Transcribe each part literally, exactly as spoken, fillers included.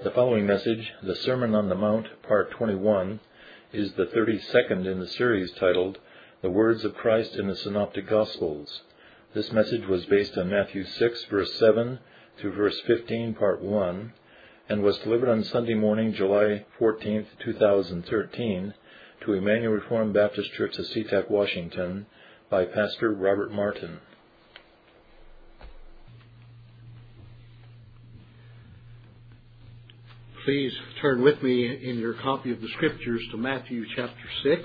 The following message, the Sermon on the Mount, Part twenty-one, is the thirty-second in the series titled, The Words of Christ in the Synoptic Gospels. This message was based on Matthew six, verse seven through verse fifteen, Part one, and was delivered on Sunday morning, July fourteenth, two thousand thirteen, to Emmanuel Reformed Baptist Church of SeaTac, Washington, by Pastor Robert Martin. Please turn with me in your copy of the Scriptures to Matthew chapter six.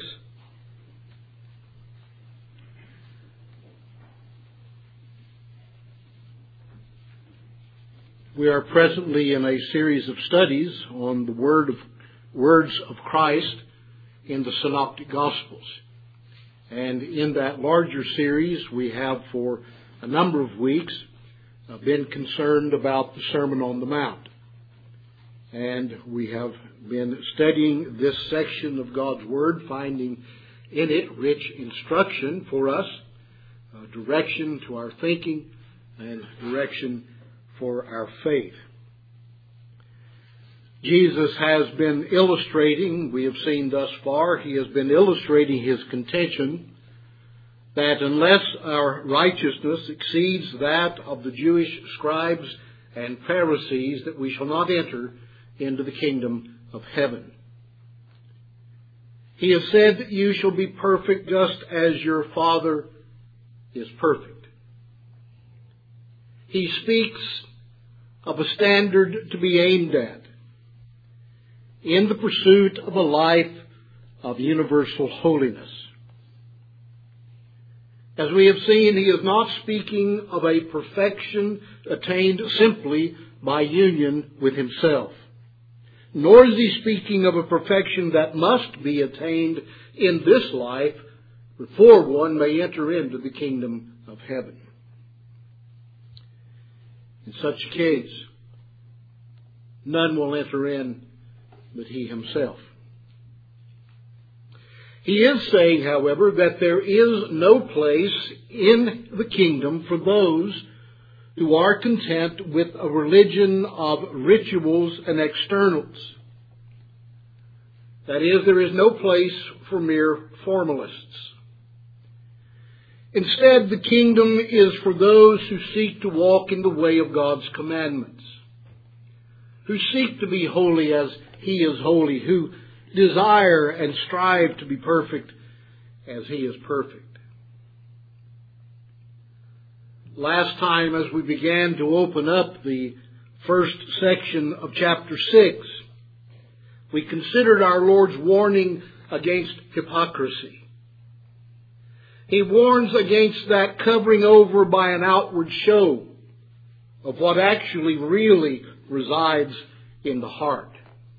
We are presently in a series of studies on the word of, words of Christ in the Synoptic Gospels. And in that larger series, we have for a number of weeks uh, been concerned about the Sermon on the Mount. And we have been studying this section of God's Word, finding in it rich instruction for us, uh, direction to our thinking, and direction for our faith. Jesus has been illustrating, we have seen thus far, he has been illustrating his contention that unless our righteousness exceeds that of the Jewish scribes and Pharisees, that we shall not enter into the kingdom of heaven. He has said that you shall be perfect just as your Father is perfect. He speaks of a standard to be aimed at in the pursuit of a life of universal holiness. As we have seen, he is not speaking of a perfection attained simply by union with himself. Nor is he speaking of a perfection that must be attained in this life before one may enter into the kingdom of heaven. In such a case, none will enter in but he himself. He is saying, however, that there is no place in the kingdom for those who are content with a religion of rituals and externals. That is, there is no place for mere formalists. Instead, the kingdom is for those who seek to walk in the way of God's commandments, who seek to be holy as he is holy, who desire and strive to be perfect as he is perfect. Last time, as we began to open up the first section of chapter six, we considered our Lord's warning against hypocrisy. He warns against that covering over by an outward show of what actually really resides in the heart.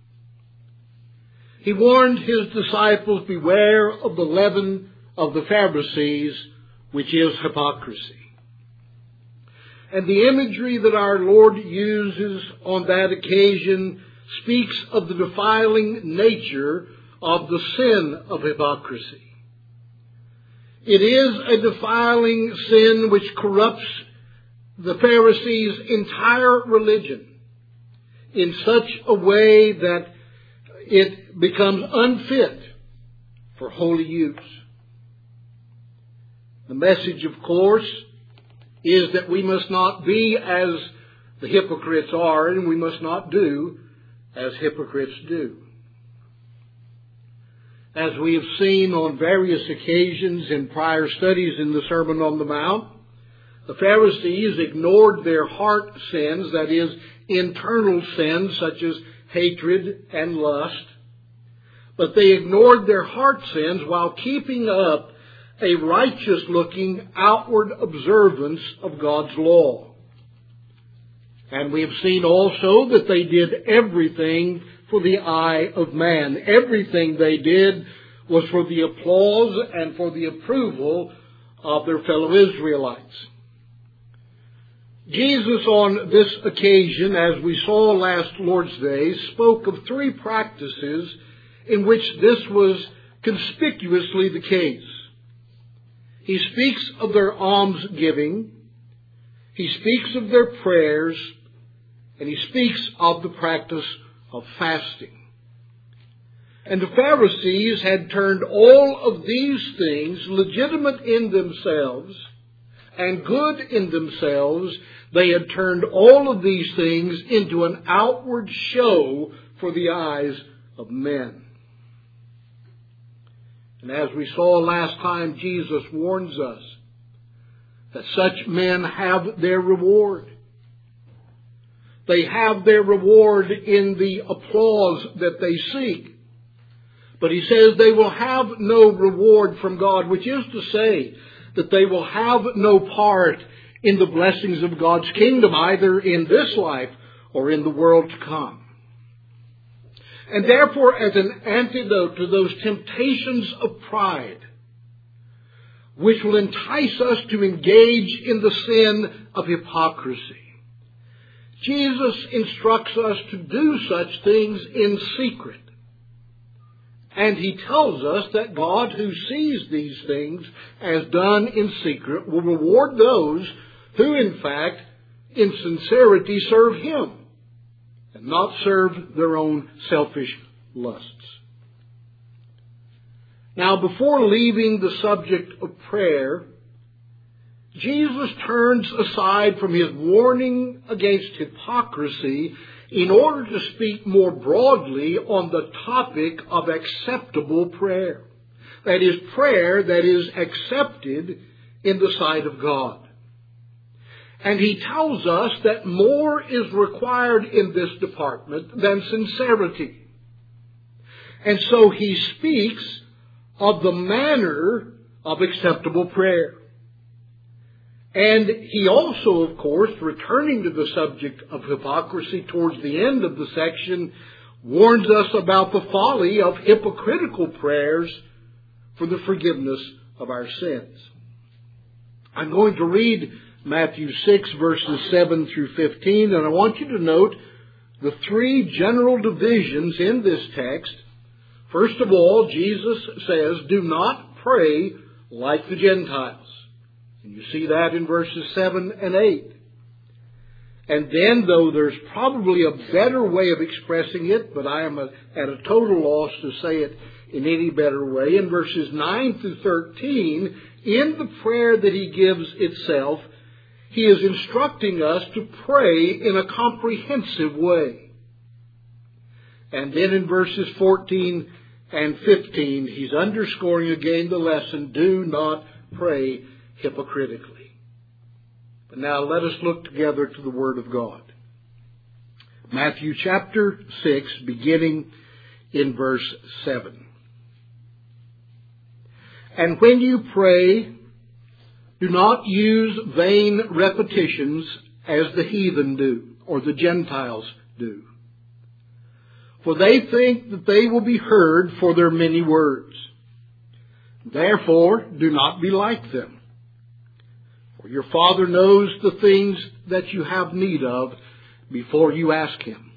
He warned his disciples, beware of the leaven of the Pharisees, which is hypocrisy. And the imagery that our Lord uses on that occasion speaks of the defiling nature of the sin of hypocrisy. It is a defiling sin which corrupts the Pharisees' entire religion in such a way that it becomes unfit for holy use. The message, of course, is that we must not be as the hypocrites are, and we must not do as hypocrites do. As we have seen on various occasions in prior studies in the Sermon on the Mount, the Pharisees ignored their heart sins, that is, internal sins such as hatred and lust, but they ignored their heart sins while keeping up a righteous-looking outward observance of God's law. And we have seen also that they did everything for the eye of man. Everything they did was for the applause and for the approval of their fellow Israelites. Jesus on this occasion, as we saw last Lord's Day, spoke of three practices in which this was conspicuously the case. He speaks of their almsgiving, he speaks of their prayers, and he speaks of the practice of fasting. And the Pharisees had turned all of these things, legitimate in themselves and good in themselves, they had turned all of these things into an outward show for the eyes of men. And as we saw last time, Jesus warns us that such men have their reward. They have their reward in the applause that they seek. But he says they will have no reward from God, which is to say that they will have no part in the blessings of God's kingdom, either in this life or in the world to come. And therefore, as an antidote to those temptations of pride, which will entice us to engage in the sin of hypocrisy, Jesus instructs us to do such things in secret. And he tells us that God, who sees these things as done in secret, will reward those who, in fact, in sincerity serve him and not serve their own selfish lusts. Now, before leaving the subject of prayer, Jesus turns aside from his warning against hypocrisy in order to speak more broadly on the topic of acceptable prayer. That is, prayer that is accepted in the sight of God. And he tells us that more is required in this department than sincerity. And so he speaks of the manner of acceptable prayer. And he also, of course, returning to the subject of hypocrisy towards the end of the section, warns us about the folly of hypocritical prayers for the forgiveness of our sins. I'm going to read Matthew six, verses seven through fifteen, and I want you to note the three general divisions in this text. First of all, Jesus says, do not pray like the Gentiles. And you see that in verses seven and eight. And then, though there's probably a better way of expressing it, but I am a, at a total loss to say it in any better way, in verses nine through thirteen, in the prayer that he gives itself, he is instructing us to pray in a comprehensive way. And then in verses fourteen and fifteen, he's underscoring again the lesson, do not pray hypocritically. But now let us look together to the Word of God. Matthew chapter six, beginning in verse seven. And when you pray, do not use vain repetitions as the heathen do, or the Gentiles do. For they think that they will be heard for their many words. Therefore, do not be like them. For your Father knows the things that you have need of before you ask him.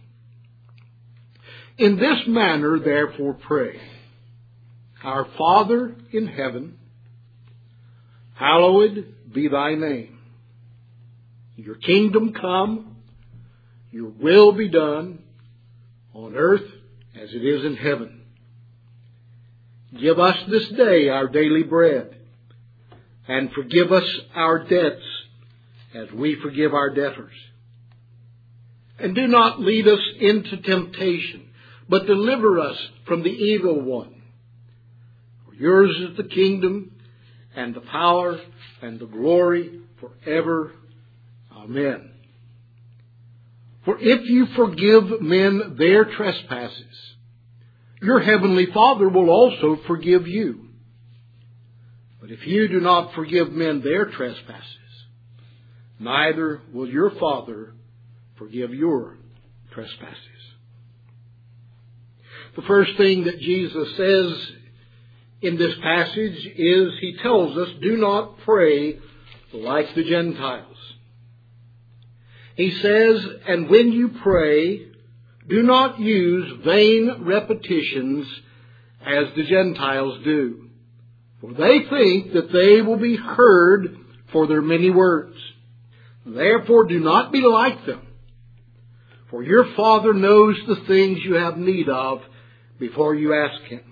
In this manner, therefore, pray. Our Father in heaven, hallowed be thy name. Your kingdom come, your will be done, on earth as it is in heaven. Give us this day our daily bread, and forgive us our debts as we forgive our debtors. And do not lead us into temptation, but deliver us from the evil one. For yours is the kingdom, and the power, and the glory forever. Amen. For if you forgive men their trespasses, your heavenly Father will also forgive you. But if you do not forgive men their trespasses, neither will your Father forgive your trespasses. The first thing that Jesus says in this passage is he tells us, do not pray like the Gentiles. He says, and when you pray, do not use vain repetitions as the Gentiles do. For they think that they will be heard for their many words. Therefore, do not be like them. For your Father knows the things you have need of before you ask Him.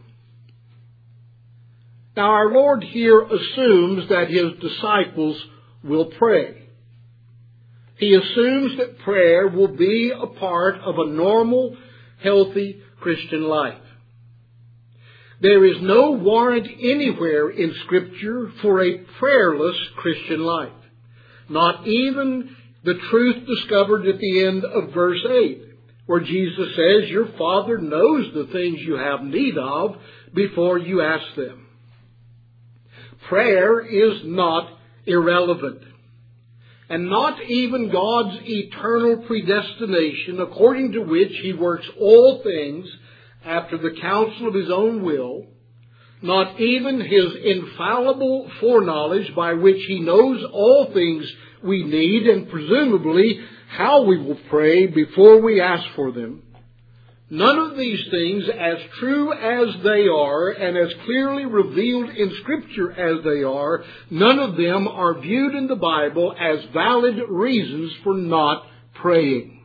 Now our Lord here assumes that His disciples will pray. He assumes that prayer will be a part of a normal, healthy Christian life. There is no warrant anywhere in Scripture for a prayerless Christian life. Not even the truth discovered at the end of verse eight, where Jesus says, your Father knows the things you have need of before you ask them. Prayer is not irrelevant. And not even God's eternal predestination, according to which He works all things after the counsel of His own will, not even His infallible foreknowledge by which He knows all things we need and presumably how we will pray before we ask for them. None of these things, as true as they are and as clearly revealed in Scripture as they are, none of them are viewed in the Bible as valid reasons for not praying.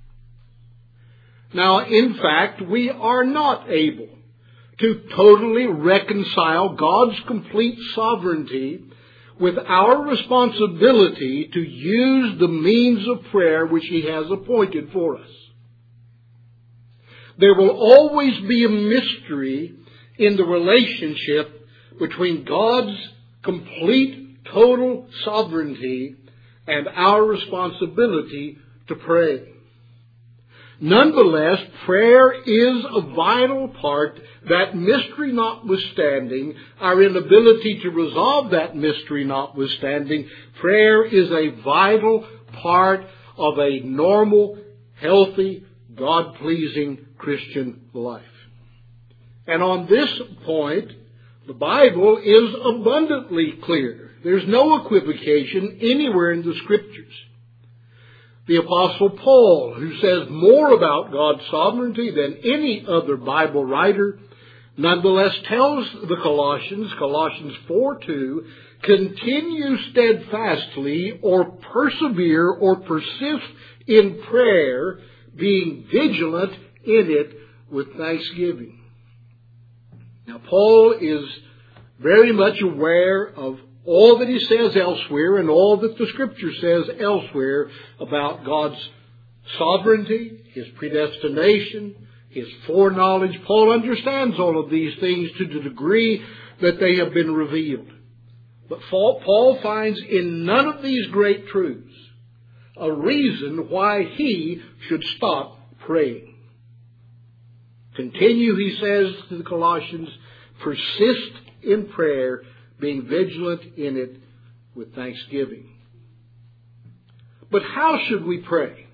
Now, in fact, we are not able to totally reconcile God's complete sovereignty with our responsibility to use the means of prayer which He has appointed for us. There will always be a mystery in the relationship between God's complete, total sovereignty and our responsibility to pray. Nonetheless, prayer is a vital part. That mystery notwithstanding, our inability to resolve that mystery notwithstanding, prayer is a vital part of a normal, healthy, God-pleasing Christian life. And on this point, the Bible is abundantly clear. There's no equivocation anywhere in the Scriptures. The Apostle Paul, who says more about God's sovereignty than any other Bible writer, nonetheless tells the Colossians, Colossians four two, continue steadfastly or persevere or persist in prayer, being vigilant in it with thanksgiving. Now, Paul is very much aware of all that he says elsewhere and all that the Scripture says elsewhere about God's sovereignty, His predestination, His foreknowledge. Paul understands all of these things to the degree that they have been revealed. But Paul finds in none of these great truths a reason why he should stop praying. Continue, he says to the Colossians, persist in prayer, being vigilant in it with thanksgiving. But how should we pray?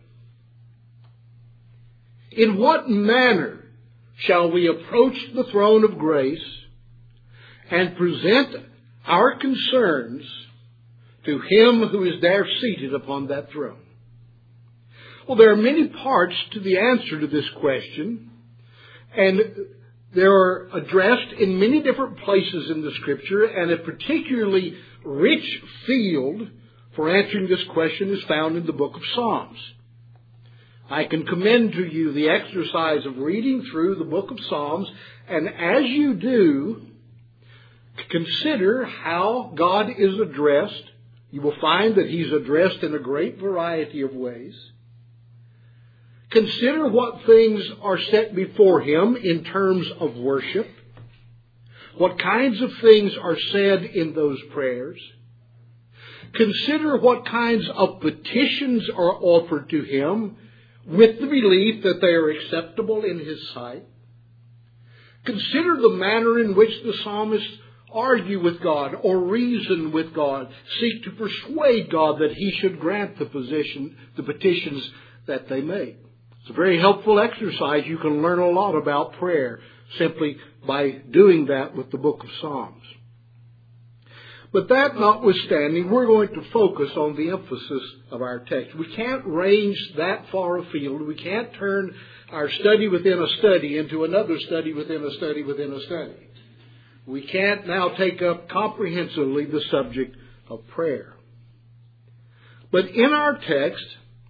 In what manner shall we approach the throne of grace and present our concerns to Him who is there seated upon that throne? Well, there are many parts to the answer to this question, and they are addressed in many different places in the Scripture, and a particularly rich field for answering this question is found in the book of Psalms. I can commend to you the exercise of reading through the book of Psalms, and as you do, consider how God is addressed. You will find that He's addressed in a great variety of ways. Consider what things are set before Him in terms of worship. What kinds of things are said in those prayers. Consider what kinds of petitions are offered to Him with the belief that they are acceptable in His sight. Consider the manner in which the psalmists argue with God or reason with God, seek to persuade God that He should grant the position, the petitions that they make. It's a very helpful exercise. You can learn a lot about prayer simply by doing that with the book of Psalms. But that notwithstanding, we're going to focus on the emphasis of our text. We can't range that far afield. We can't turn our study within a study into another study within a study within a study. We can't now take up comprehensively the subject of prayer. But in our text,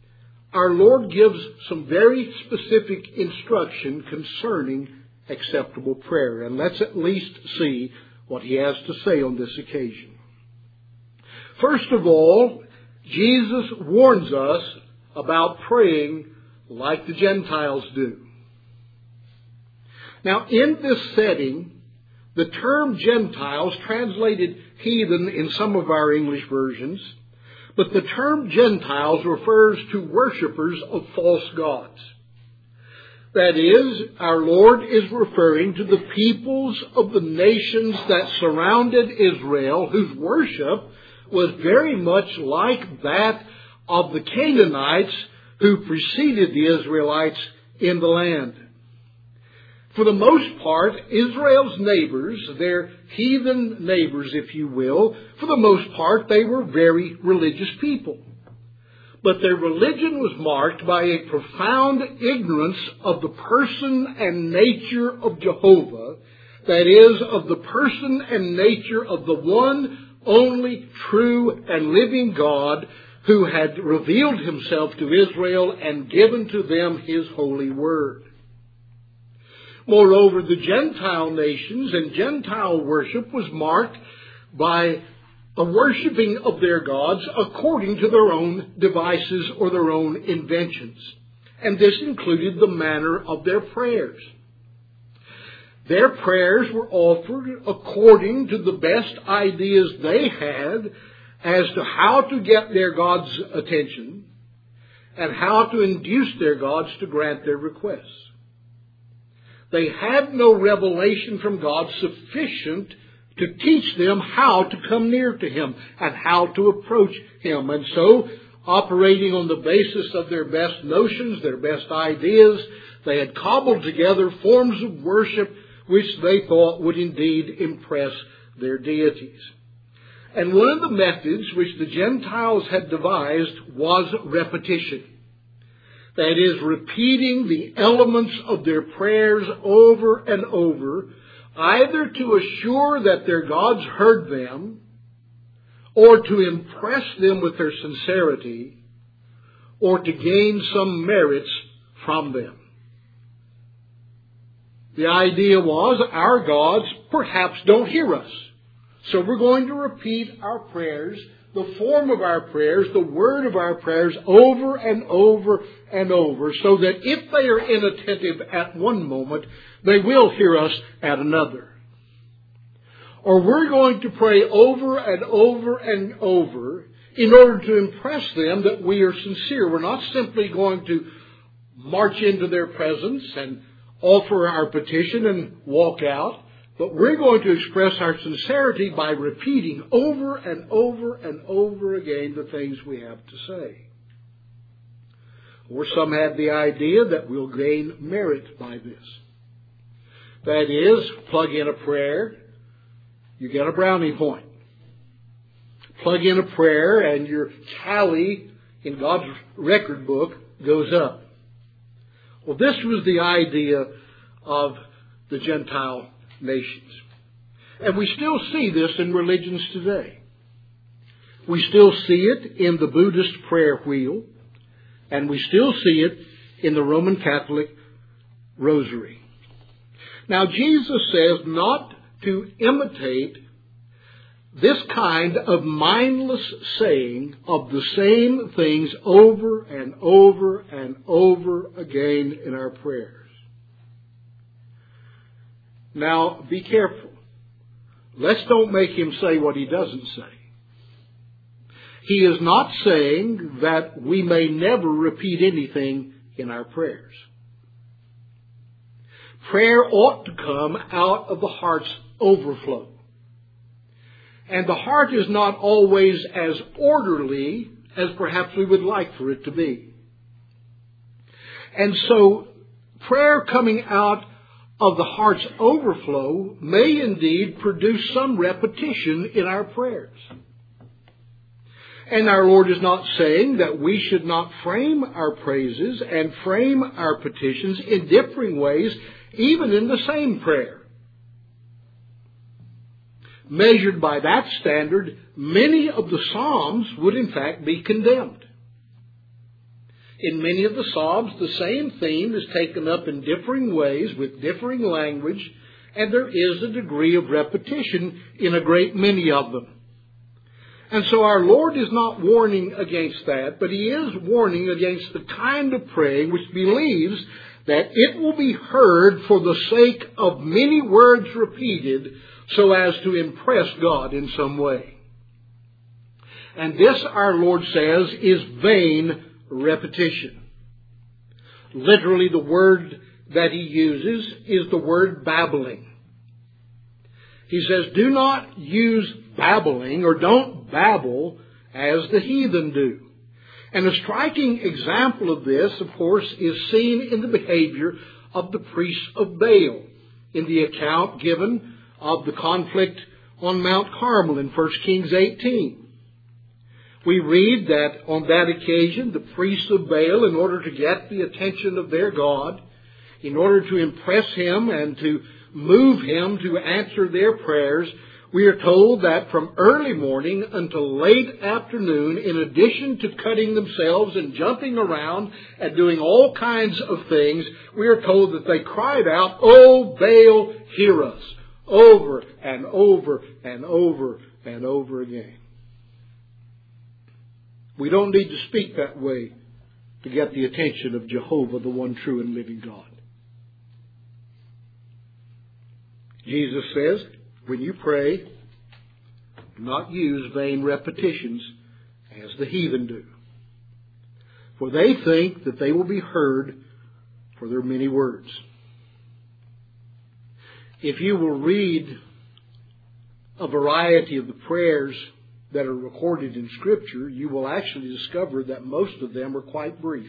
our Lord gives some very specific instruction concerning acceptable prayer. And let's at least see what he has to say on this occasion. First of all, Jesus warns us about praying like the Gentiles do. Now, in this setting, the term Gentiles, translated heathen in some of our English versions, but the term Gentiles refers to worshipers of false gods. That is, our Lord is referring to the peoples of the nations that surrounded Israel, whose worship was very much like that of the Canaanites who preceded the Israelites in the land. For the most part, Israel's neighbors, their heathen neighbors, if you will, for the most part, they were very religious people. But their religion was marked by a profound ignorance of the person and nature of Jehovah, that is, of the person and nature of the one only true and living God who had revealed himself to Israel and given to them his holy word. Moreover, the Gentile nations and Gentile worship was marked by a worshiping of their gods according to their own devices or their own inventions. And this included the manner of their prayers. Their prayers were offered according to the best ideas they had as to how to get their God's attention and how to induce their gods to grant their requests. They had no revelation from God sufficient to teach them how to come near to Him and how to approach Him. And so, operating on the basis of their best notions, their best ideas, they had cobbled together forms of worship which they thought would indeed impress their deities. And one of the methods which the Gentiles had devised was repetition. That is, repeating the elements of their prayers over and over, either to assure that their gods heard them, or to impress them with their sincerity, or to gain some merits from them. The idea was, our gods perhaps don't hear us. So we're going to repeat our prayers, the form of our prayers, the word of our prayers over and over and over, so that if they are inattentive at one moment, they will hear us at another. Or we're going to pray over and over and over in order to impress them that we are sincere. We're not simply going to march into their presence and offer our petition and walk out, but we're going to express our sincerity by repeating over and over and over again the things we have to say. Or some have the idea that we'll gain merit by this. That is, plug in a prayer, you get a brownie point. Plug in a prayer and your tally in God's record book goes up. Well, this was the idea of the Gentile nations. And we still see this in religions today. We still see it in the Buddhist prayer wheel, and we still see it in the Roman Catholic rosary. Now, Jesus says not to imitate this kind of mindless saying of the same things over and over and over again in our prayers. Now, be careful. Let's don't make him say what he doesn't say. He is not saying that we may never repeat anything in our prayers. Prayer ought to come out of the heart's overflow. And the heart is not always as orderly as perhaps we would like for it to be. And so, prayer coming out of the heart's overflow may indeed produce some repetition in our prayers. And our Lord is not saying that we should not frame our praises and frame our petitions in differing ways, even in the same prayer. Measured by that standard, many of the Psalms would in fact be condemned. In many of the Psalms, the same theme is taken up in differing ways with differing language, and there is a degree of repetition in a great many of them. And so our Lord is not warning against that, but He is warning against the kind of praying which believes that it will be heard for the sake of many words repeated so as to impress God in some way. And this, our Lord says, is vain repetition. Literally, the word that He uses is the word babbling. He says, do not use babbling, or don't babble as the heathen do. And a striking example of this, of course, is seen in the behavior of the priests of Baal in the account given of the conflict on Mount Carmel in First Kings eighteen. We read that on that occasion, the priests of Baal, in order to get the attention of their God, in order to impress Him and to move Him to answer their prayers, we are told that from early morning until late afternoon, in addition to cutting themselves and jumping around and doing all kinds of things, we are told that they cried out, "O Baal, hear us," over and over and over and over again. We don't need to speak that way to get the attention of Jehovah, the one true and living God. Jesus says, when you pray, do not use vain repetitions as the heathen do. For they think that they will be heard for their many words. If you will read a variety of the prayers that are recorded in Scripture, you will actually discover that most of them are quite brief.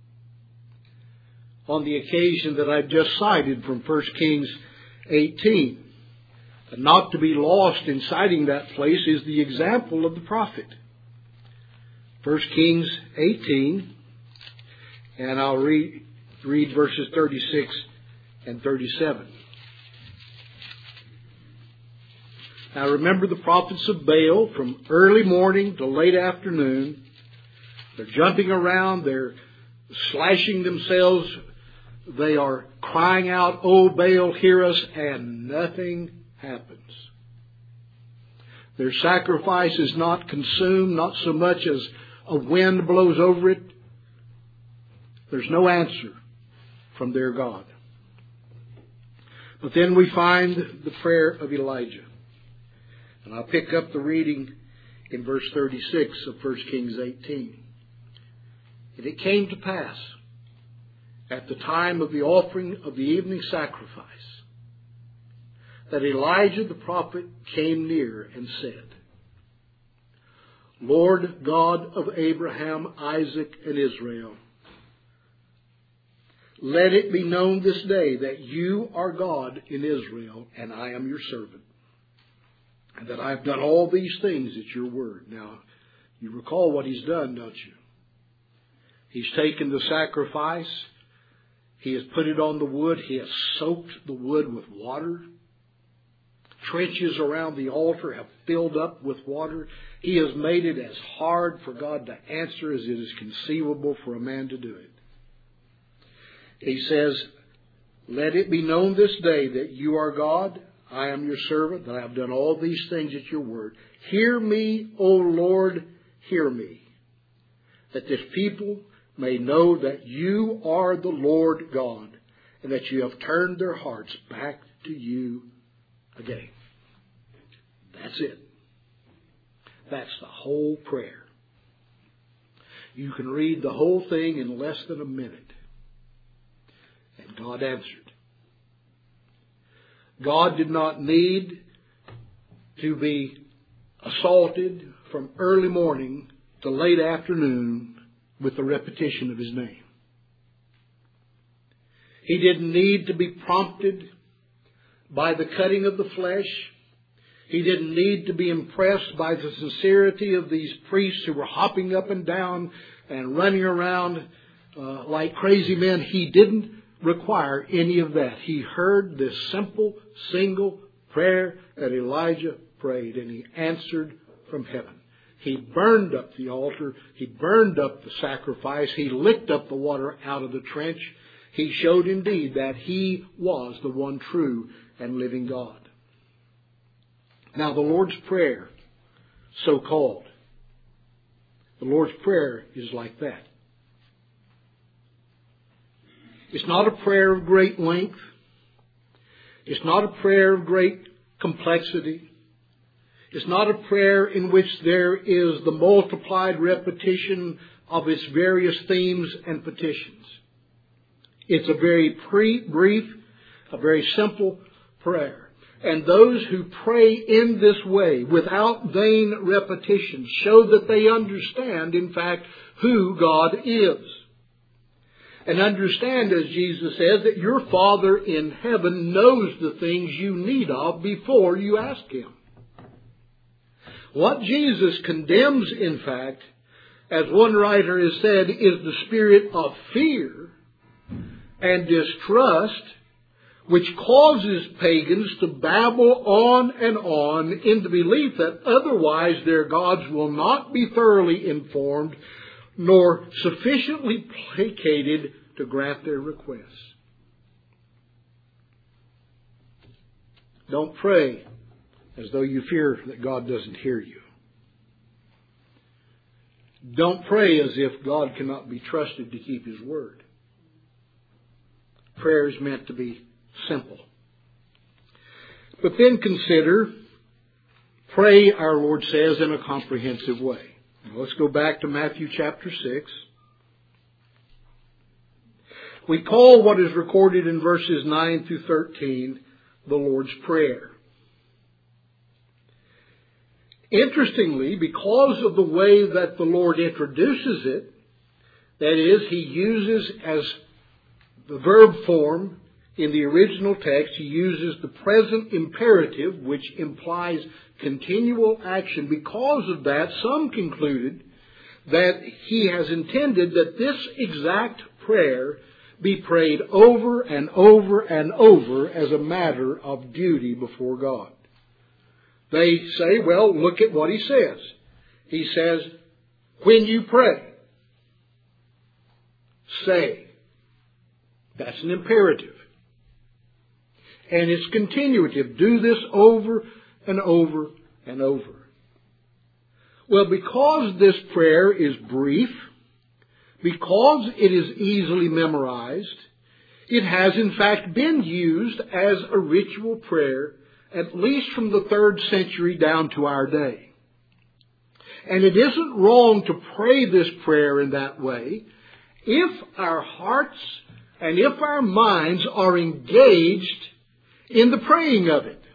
On the occasion that I've just cited from First Kings eighteen, and not to be lost in citing that place is the example of the prophet. First Kings eighteen, and I'll read, read verses thirty-six and thirty-seven. Now remember the prophets of Baal from early morning to late afternoon. They're jumping around. They're slashing themselves. They are crying out, "O Baal, hear us," and nothing happens. Their sacrifice is not consumed, not so much as a wind blows over it. There's no answer from their God. But then we find the prayer of Elijah. And I'll pick up the reading in verse thirty-six of First Kings eighteen. And it came to pass, at the time of the offering of the evening sacrifice, that Elijah the prophet came near and said, "Lord God of Abraham, Isaac, and Israel, let it be known this day that you are God in Israel, and I am your servant, and that I have done all these things at your word." Now, you recall what he's done, don't you? He's taken the sacrifice. He has put it on the wood. He has soaked the wood with water. Trenches around the altar have filled up with water. He has made it as hard for God to answer as it is conceivable for a man to do it. He says, "Let it be known this day that you are God. I am your servant, that I have done all these things at your word. Hear me, O Lord, hear me, that this people may know that you are the Lord God, and that you have turned their hearts back to you again." That's it. That's the whole prayer. You can read the whole thing in less than a minute. And God answered. God did not need to be assaulted from early morning to late afternoon with the repetition of His name. He didn't need to be prompted by the cutting of the flesh. He didn't need to be impressed by the sincerity of these priests who were hopping up and down and running around uh, like crazy men. He didn't require any of that. He heard this simple, single prayer that Elijah prayed, and he answered from heaven. He burned up the altar. He burned up the sacrifice. He licked up the water out of the trench. He showed indeed that He was the one true and living God. Now the Lord's Prayer, so called, the Lord's Prayer is like that. It's not a prayer of great length. It's not a prayer of great complexity. It's not a prayer in which there is the multiplied repetition of its various themes and petitions. It's a very pre- brief, a very simple prayer. And those who pray in this way, without vain repetition, show that they understand, in fact, who God is. And understand, as Jesus says, that your Father in heaven knows the things you need of before you ask Him. What Jesus condemns, in fact, as one writer has said, is the spirit of fear and distrust, which causes pagans to babble on and on in the belief that otherwise their gods will not be thoroughly informed nor sufficiently placated to grant their requests. Don't pray as though you fear that God doesn't hear you. Don't pray as if God cannot be trusted to keep His word. Prayer is meant to be simple. But then consider, pray, our Lord says, in a comprehensive way. Now let's go back to Matthew chapter six. We call what is recorded in verses nine through thirteen the Lord's Prayer. Interestingly, because of the way that the Lord introduces it, that is, He uses as the verb form in the original text, He uses the present imperative, which implies continual action. Because of that, some concluded that He has intended that this exact prayer be prayed over and over and over as a matter of duty before God. They say, well, look at what He says. He says, when you pray, say. That's an imperative. And it's continuative. Do this over and over and over. Well, because this prayer is brief, because it is easily memorized, it has in fact been used as a ritual prayer at least from the third century down to our day. And it isn't wrong to pray this prayer in that way if our hearts and if our minds are engaged in the praying of it.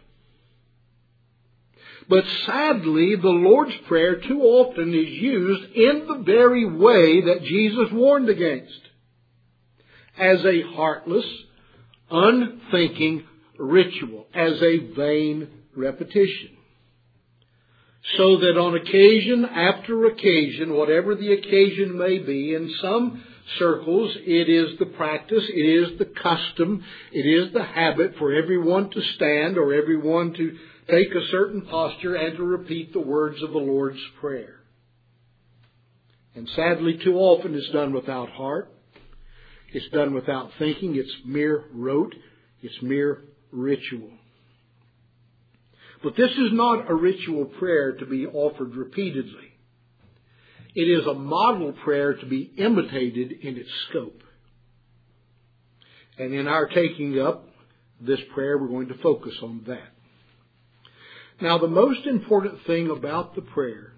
But sadly, the Lord's Prayer too often is used in the very way that Jesus warned against, as a heartless, unthinking ritual, as a vain repetition. So that on occasion after occasion, whatever the occasion may be, in some circles it is the practice, it is the custom, it is the habit for everyone to stand or everyone to take a certain posture and to repeat the words of the Lord's Prayer. And sadly, too often it's done without heart. It's done without thinking. It's mere rote. It's mere ritual. But this is not a ritual prayer to be offered repeatedly. It is a model prayer to be imitated in its scope. And in our taking up this prayer, we're going to focus on that. Now, the most important thing about the prayer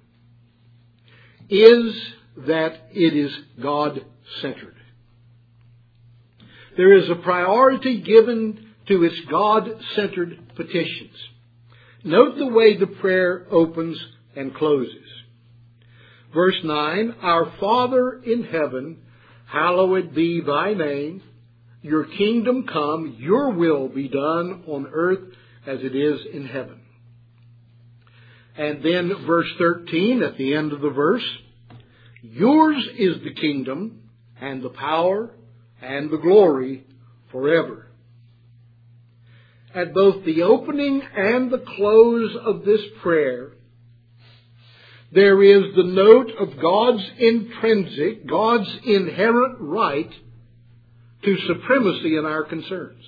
is that it is God-centered. There is a priority given to its God-centered petitions. Note the way the prayer opens and closes. Verse nine, Our Father in heaven, hallowed be thy name. Your kingdom come, your will be done on earth as it is in heaven. And then verse thirteen, at the end of the verse, yours is the kingdom and the power and the glory forever. At both the opening and the close of this prayer, there is the note of God's intrinsic, God's inherent right to supremacy in our concerns.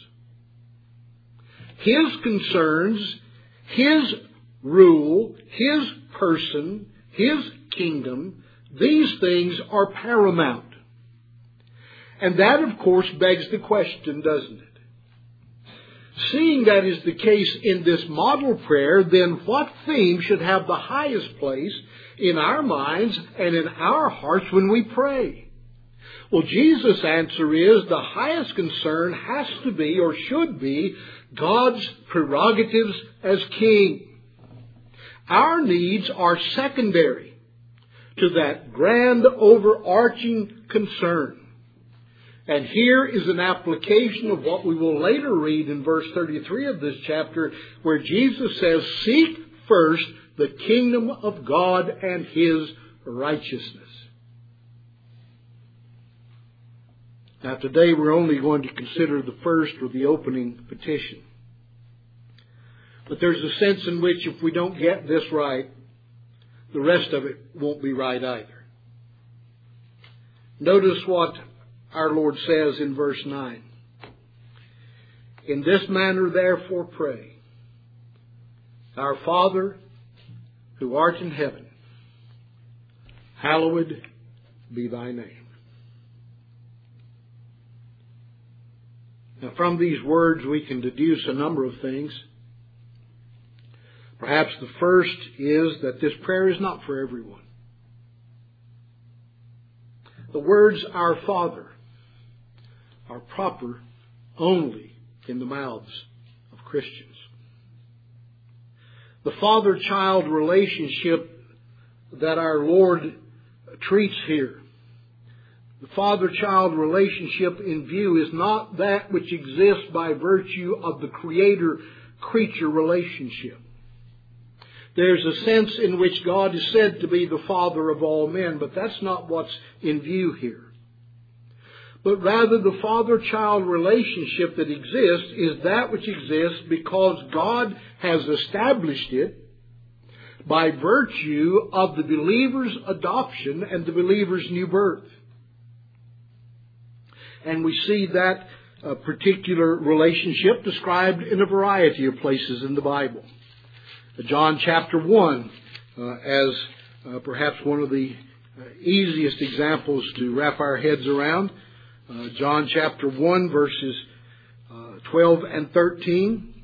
His concerns, His rule, His person, His kingdom, these things are paramount. And that, of course, begs the question, doesn't it? Seeing that is the case in this model prayer, then what theme should have the highest place in our minds and in our hearts when we pray? Well, Jesus' answer is the highest concern has to be or should be God's prerogatives as King. Our needs are secondary to that grand overarching concern. And here is an application of what we will later read in verse thirty-three of this chapter, where Jesus says, "Seek first the kingdom of God and His righteousness." Now today we're only going to consider the first or the opening petition. But there's a sense in which if we don't get this right, the rest of it won't be right either. Notice what our Lord says in verse nine. "In this manner therefore pray, Our Father who art in heaven, hallowed be thy name." Now from these words we can deduce a number of things. Perhaps the first is that this prayer is not for everyone. The words "Our Father" are proper only in the mouths of Christians. The father-child relationship that our Lord treats here, the father-child relationship in view, is not that which exists by virtue of the creator-creature relationship. There's a sense in which God is said to be the Father of all men, but that's not what's in view here. But rather the father-child relationship that exists is that which exists because God has established it by virtue of the believer's adoption and the believer's new birth. And we see that uh, particular relationship described in a variety of places in the Bible. John chapter one, uh, as uh, perhaps one of the uh, easiest examples to wrap our heads around. Uh, John chapter one, verses uh, twelve and thirteen.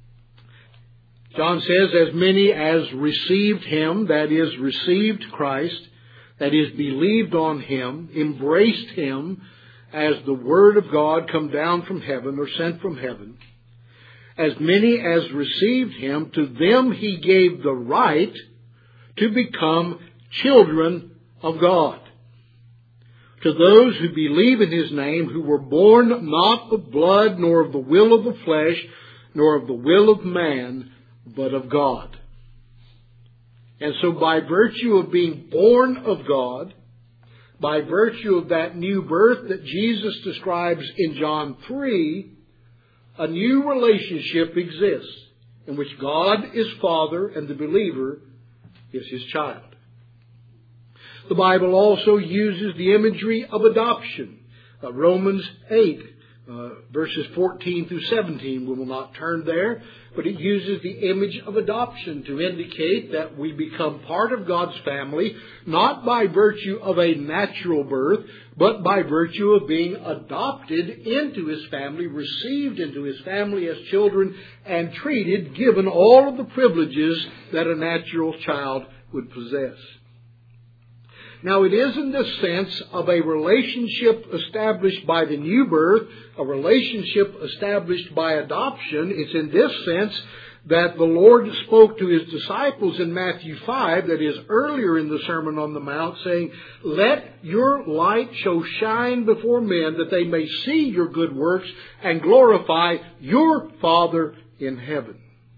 John says, "As many as received Him," that is, received Christ, that is, believed on Him, embraced Him as the Word of God come down from heaven or sent from heaven, "as many as received Him, to them He gave the right to become children of God. To those who believe in His name, who were born not of blood, nor of the will of the flesh, nor of the will of man, but of God." And so by virtue of being born of God, by virtue of that new birth that Jesus describes in John three, a new relationship exists in which God is Father and the believer is His child. The Bible also uses the imagery of adoption. Uh, Romans eight, uh, verses fourteen through seventeen. We will not turn there, but it uses the image of adoption to indicate that we become part of God's family, not by virtue of a natural birth, but by virtue of being adopted into His family, received into His family as children, and treated, given all of the privileges that a natural child would possess. Now, it is in the sense of a relationship established by the new birth, a relationship established by adoption. It's in this sense that the Lord spoke to His disciples in Matthew five, that is earlier in the Sermon on the Mount, saying, "Let your light so shine before men that they may see your good works and glorify your Father in heaven."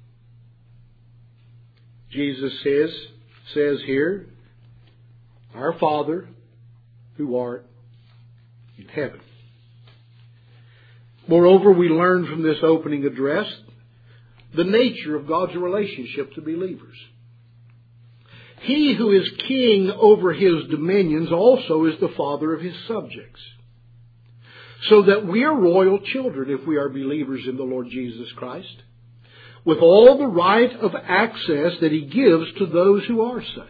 Jesus says, says here, "Our Father who art in heaven." Moreover, we learn from this opening address the nature of God's relationship to believers. He who is king over his dominions also is the father of his subjects. So that we are royal children if we are believers in the Lord Jesus Christ, with all the right of access that he gives to those who are such.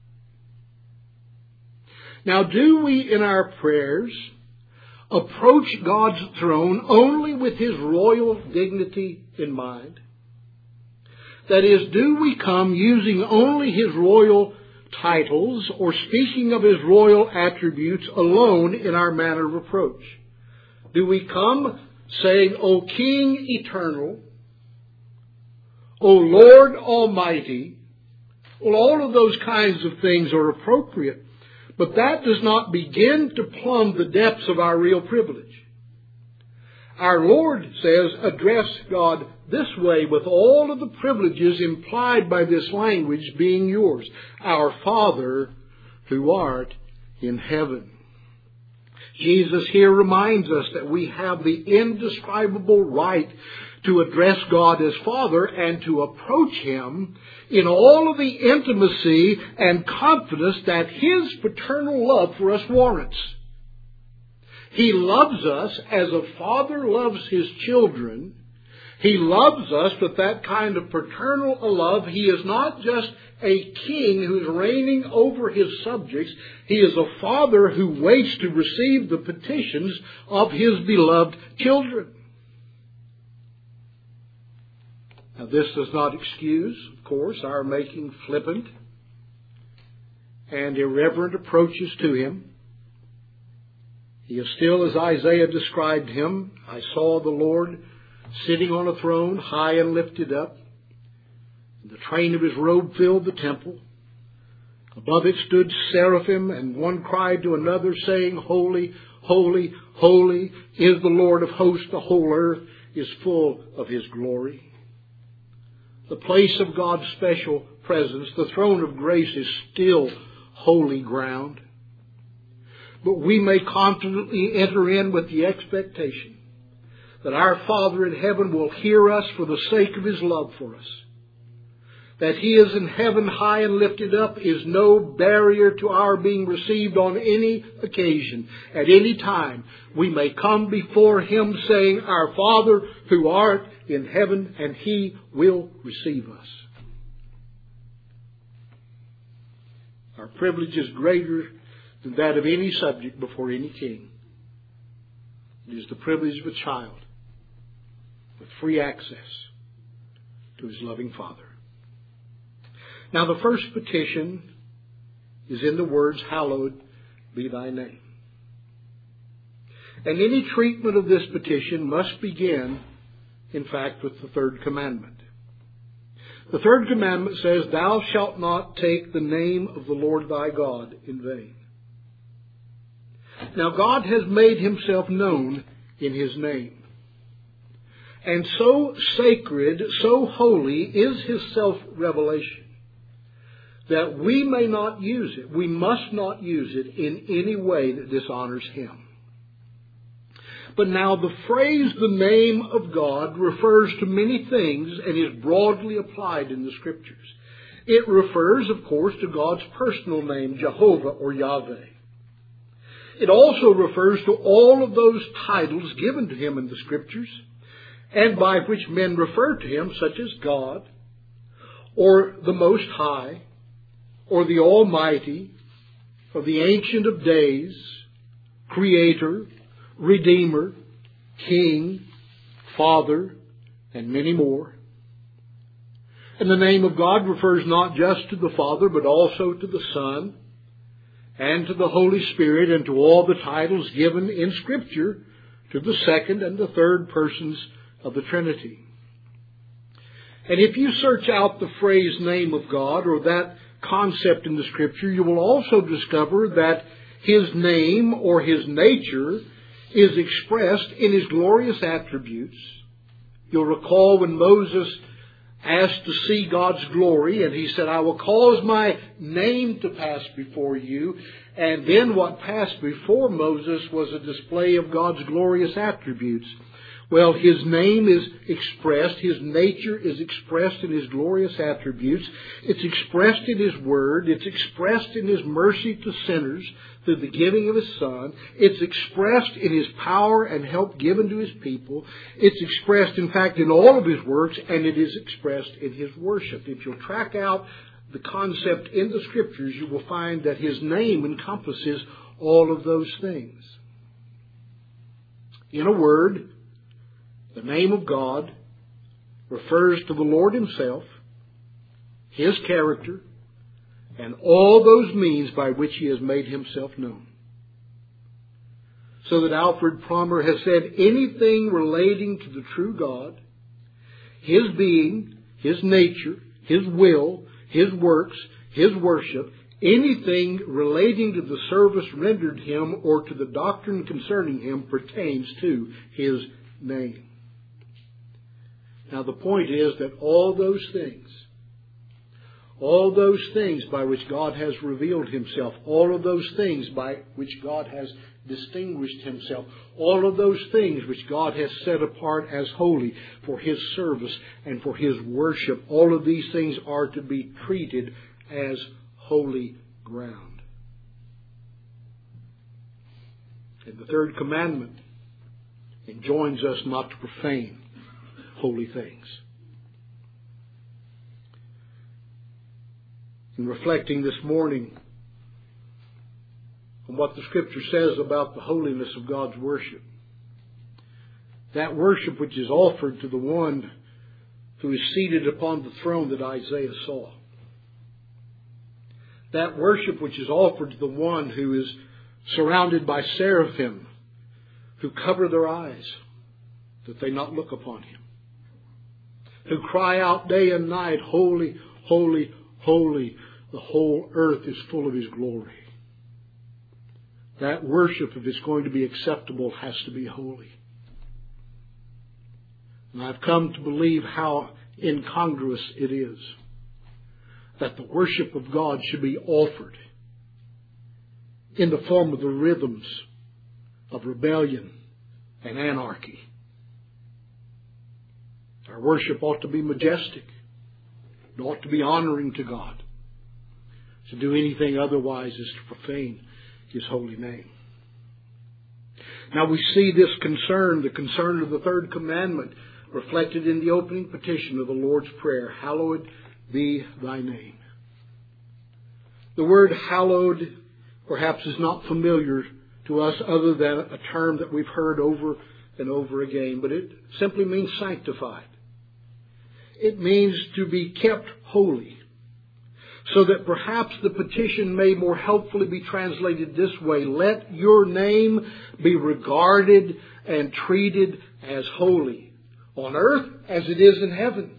Now, do we in our prayers approach God's throne only with his royal dignity in mind? That is, do we come using only his royal titles or speaking of his royal attributes alone in our manner of approach? Do we come saying, O King eternal, O Lord Almighty? Well, all of those kinds of things are appropriate, but that does not begin to plumb the depths of our real privilege. Our Lord says, address God this way with all of the privileges implied by this language being yours. Our Father who art in heaven. Jesus here reminds us that we have the indescribable right to address God as Father and to approach him in all of the intimacy and confidence that his paternal love for us warrants. He loves us as a father loves his children. He loves us with that kind of paternal love. He is not just a king who's reigning over his subjects. He is a father who waits to receive the petitions of his beloved children. Now, this does not excuse, of course, our making flippant and irreverent approaches to him. He is still, as Isaiah described him, I saw the Lord sitting on a throne, high and lifted up. The train of his robe filled the temple. Above it stood seraphim, and one cried to another, saying, Holy, holy, holy is the Lord of hosts. The whole earth is full of his glory. The place of God's special presence, the throne of grace, is still holy ground. But we may confidently enter in with the expectation that our Father in heaven will hear us for the sake of his love for us. That he is in heaven high and lifted up is no barrier to our being received on any occasion. At any time, we may come before him saying, Our Father who art in heaven, and he will receive us. Our privilege is greater than that of any subject before any king. It is the privilege of a child with free access to his loving Father. Now, the first petition is in the words, Hallowed be thy name. And any treatment of this petition must begin, in fact, with the third commandment. The third commandment says, Thou shalt not take the name of the Lord thy God in vain. Now, God has made himself known in his name. And so sacred, so holy is his self-revelation that we may not use it. We must not use it in any way that dishonors him. But now the phrase, the name of God, refers to many things and is broadly applied in the Scriptures. It refers, of course, to God's personal name, Jehovah or Yahweh. It also refers to all of those titles given to him in the Scriptures and by which men refer to him, such as God, or the Most High, or the Almighty, or the Ancient of Days, Creator, Redeemer, King, Father, and many more. And the name of God refers not just to the Father, but also to the Son, and to the Holy Spirit, and to all the titles given in Scripture to the second and the third persons of the Trinity. And if you search out the phrase name of God, or that concept in the Scripture, you will also discover that his name or his nature is expressed in his glorious attributes. You'll recall when Moses asked to see God's glory, and he said, I will cause my name to pass before you. And then what passed before Moses was a display of God's glorious attributes. Well, His name is expressed, His nature is expressed in His glorious attributes. It's expressed in His Word. It's expressed in His mercy to sinners through the giving of His Son. It's expressed in His power and help given to His people. It's expressed, in fact, in all of His works, and it is expressed in His worship. If you'll track out the concept in the Scriptures, you will find that His name encompasses all of those things. In a word, the name of God refers to the Lord Himself, His character, and all those means by which He has made Himself known. So that Alfred Plummer has said anything relating to the true God, His being, His nature, His will, His works, His worship, anything relating to the service rendered Him or to the doctrine concerning Him pertains to His name. Now the point is that all those things, all those things by which God has revealed Himself, all of those things by which God has distinguished Himself, all of those things which God has set apart as holy for His service and for His worship, all of these things are to be treated as holy ground. And the third commandment enjoins us not to profane holy things. In reflecting this morning on what the Scripture says about the holiness of God's worship, that worship which is offered to the one who is seated upon the throne that Isaiah saw, that worship which is offered to the one who is surrounded by seraphim who cover their eyes that they not look upon Him, who cry out day and night, holy, holy, holy, the whole earth is full of His glory. That worship, if it's going to be acceptable, has to be holy. And I've come to believe how incongruous it is that the worship of God should be offered in the form of the rhythms of rebellion and anarchy. Our worship ought to be majestic. It ought to be honoring to God. To do anything otherwise is to profane His holy name. Now we see this concern, the concern of the third commandment, reflected in the opening petition of the Lord's Prayer, hallowed be Thy name. The word hallowed perhaps is not familiar to us other than a term that we've heard over and over again, but it simply means sanctified. It means to be kept holy, so that perhaps the petition may more helpfully be translated this way: let your name be regarded and treated as holy, on earth as it is in heaven.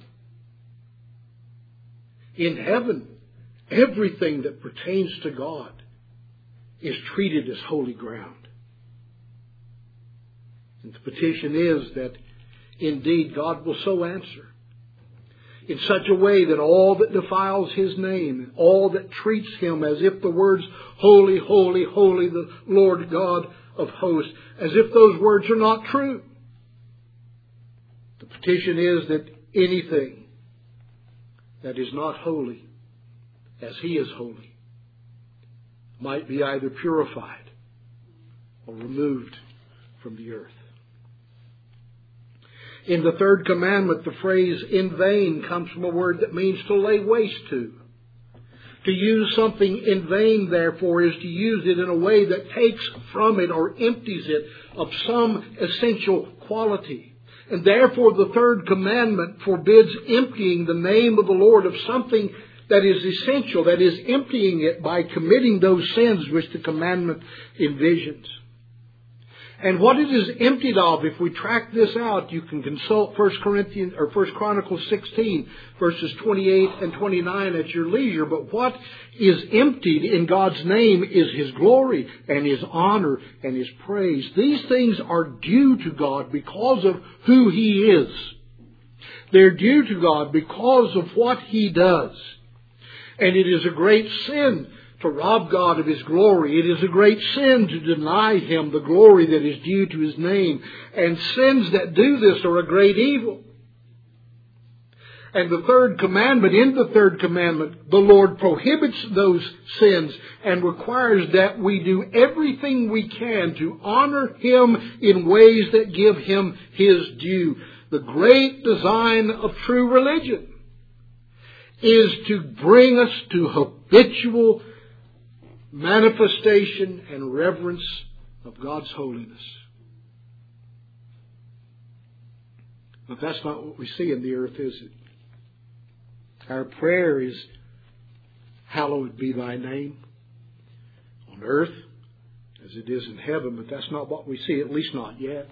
In heaven, everything that pertains to God is treated as holy ground. And the petition is that indeed God will so answer, in such a way that all that defiles His name, all that treats Him as if the words holy, holy, holy, the Lord God of hosts, as if those words are not true. The petition is that anything that is not holy as He is holy might be either purified or removed from the earth. In the third commandment, the phrase in vain comes from a word that means to lay waste to. To use something in vain, therefore, is to use it in a way that takes from it or empties it of some essential quality. And therefore, the third commandment forbids emptying the name of the Lord of something that is essential, that is, emptying it by committing those sins which the commandment envisions. And what it is emptied of, if we track this out, you can consult First Corinthians or First Chronicles sixteen, verses twenty-eight and twenty-nine at your leisure. But what is emptied in God's name is His glory and His honor and His praise. These things are due to God because of who He is. They're due to God because of what He does. And it is a great sin to rob God of His glory. It is a great sin to deny Him the glory that is due to His name. And sins that do this are a great evil. And the third commandment, in the third commandment, the Lord prohibits those sins and requires that we do everything we can to honor Him in ways that give Him His due. The great design of true religion is to bring us to habitual manifestation and reverence of God's holiness. But that's not what we see in the earth, is it? Our prayer is, hallowed be thy name on earth as it is in heaven, but that's not what we see, at least not yet.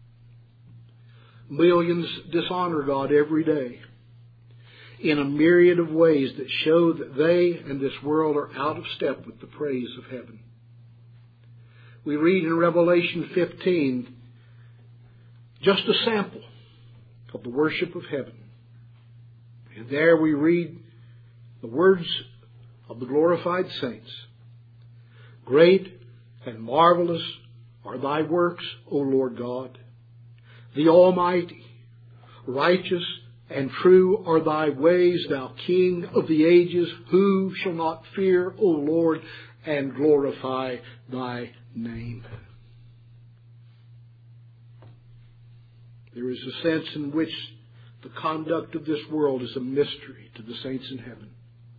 Millions dishonor God every day in a myriad of ways that show that they and this world are out of step with the praise of heaven. We read in Revelation fifteen just a sample of the worship of heaven. And there we read the words of the glorified saints. Great and marvelous are thy works, O Lord God, the Almighty. Righteous and true are thy ways, thou King of the ages. Who shall not fear, O Lord, and glorify thy name? There is a sense in which the conduct of this world is a mystery to the saints in heaven.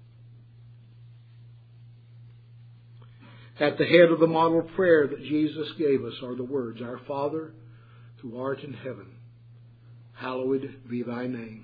At the head of the model prayer that Jesus gave us are the words, Our Father, who art in heaven, hallowed be thy name.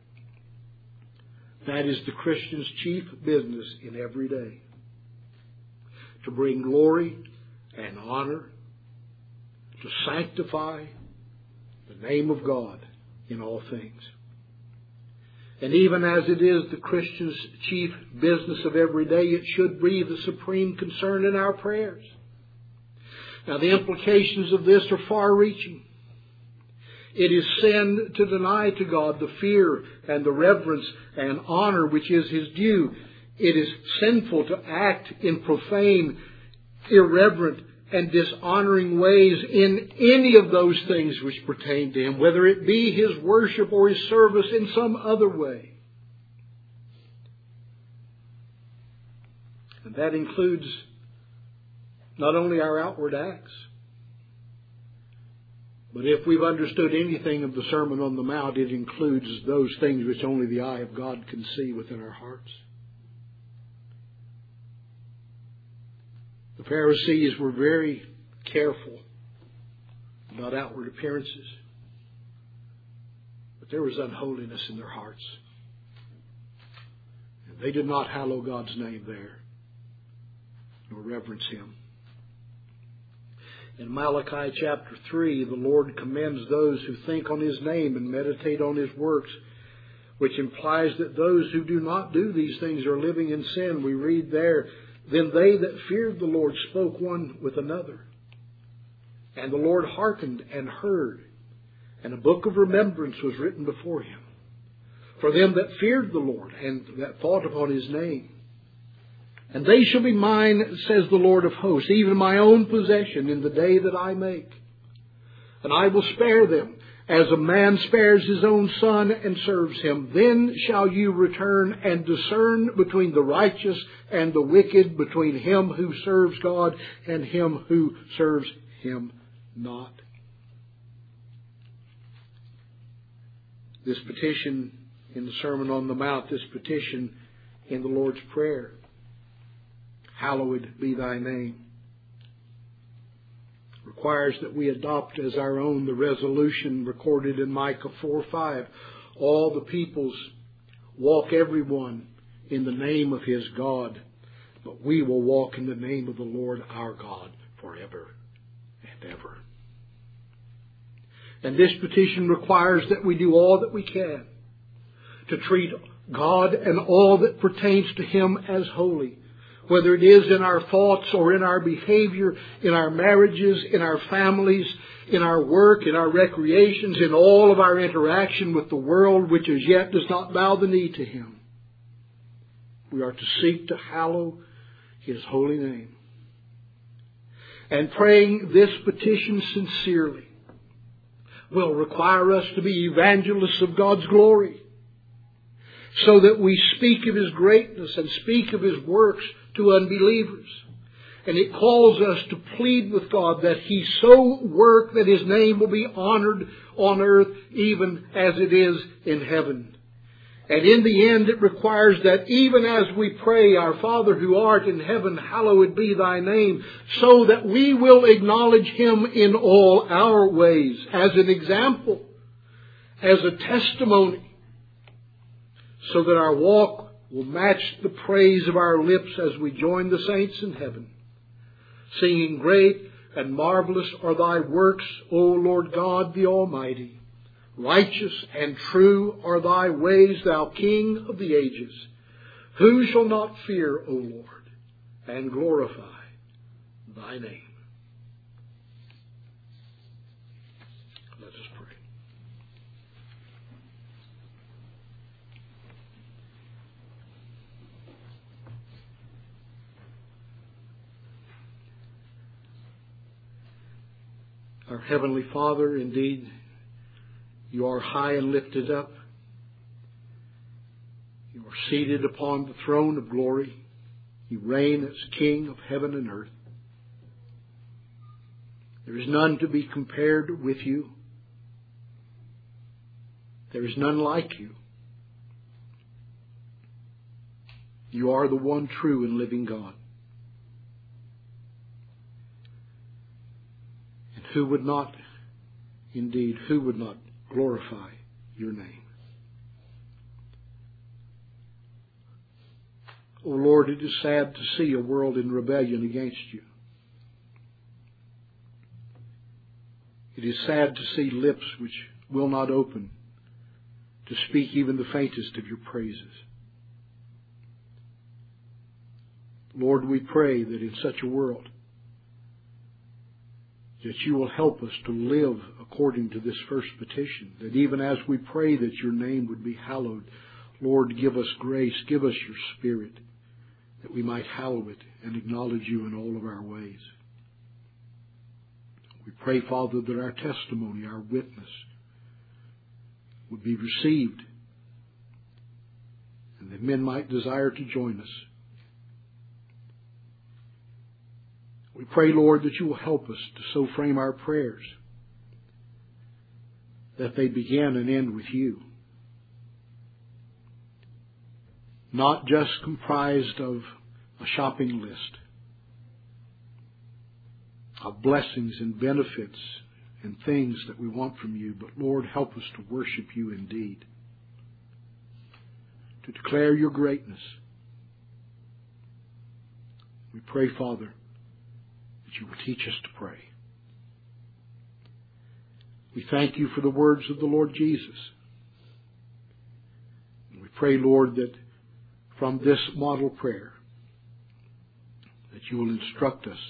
That is the Christian's chief business in every day. To bring glory and honor, to sanctify the name of God in all things. And even as it is the Christian's chief business of every day, it should be the supreme concern in our prayers. Now, the implications of this are far-reaching. It is sin to deny to God the fear and the reverence and honor which is His due. It is sinful to act in profane, irreverent, and dishonoring ways in any of those things which pertain to Him, whether it be His worship or His service in some other way. And that includes not only our outward acts, but if we've understood anything of the Sermon on the Mount, it includes those things which only the eye of God can see within our hearts. The Pharisees were very careful about outward appearances, but there was unholiness in their hearts. And they did not hallow God's name there, nor reverence Him. In Malachi chapter three, the Lord commends those who think on His name and meditate on His works, which implies that those who do not do these things are living in sin. We read there, Then they that feared the Lord spoke one with another. And the Lord hearkened and heard, and a book of remembrance was written before Him, for them that feared the Lord and that thought upon His name. And they shall be mine, says the Lord of hosts, even my own possession in the day that I make. And I will spare them, as a man spares his own son and serves him. Then shall you return and discern between the righteous and the wicked, between him who serves God and him who serves Him not. This petition in the Sermon on the Mount, this petition in the Lord's Prayer, hallowed be thy name, requires that we adopt as our own the resolution recorded in Micah four five. All the peoples walk everyone in the name of his God, but we will walk in the name of the Lord our God forever and ever. And this petition requires that we do all that we can to treat God and all that pertains to Him as holy, whether it is in our thoughts or in our behavior, in our marriages, in our families, in our work, in our recreations, in all of our interaction with the world which as yet does not bow the knee to Him. We are to seek to hallow His holy name. And praying this petition sincerely will require us to be evangelists of God's glory, so that we speak of His greatness and speak of His works to unbelievers. And it calls us to plead with God that He so work that His name will be honored on earth even as it is in heaven. And in the end it requires that even as we pray, Our Father who art in heaven, hallowed be Thy name, so that we will acknowledge Him in all our ways as an example, as a testimony, so that our walk will match the praise of our lips as we join the saints in heaven, singing, great and marvelous are Thy works, O Lord God the Almighty. Righteous and true are Thy ways, Thou King of the ages. Who shall not fear, O Lord, and glorify Thy name? Let us pray. Our Heavenly Father, indeed, You are high and lifted up. You are seated upon the throne of glory. You reign as King of heaven and earth. There is none to be compared with You. There is none like You. You are the one true and living God. And who would not, indeed, who would not glorify Your name? Oh Lord, it is sad to see a world in rebellion against You. It is sad to see lips which will not open to speak even the faintest of Your praises. Lord, we pray that in such a world that You will help us to live according to this first petition, that even as we pray that Your name would be hallowed, Lord, give us grace, give us Your Spirit, that we might hallow it and acknowledge You in all of our ways. We pray, Father, that our testimony, our witness, would be received, and that men might desire to join us. We pray, Lord, that You will help us to so frame our prayers that they begin and end with You. Not just comprised of a shopping list of blessings and benefits and things that we want from You, but Lord, help us to worship You indeed, to declare Your greatness. We pray, Father, You will teach us to pray. We thank You for the words of the Lord Jesus. And we pray, Lord, that from this model prayer, that You will instruct us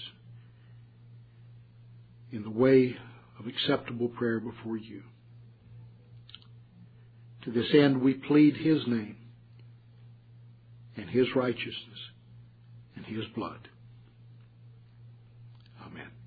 in the way of acceptable prayer before You. To this end, we plead His name and His righteousness and His blood. Amen.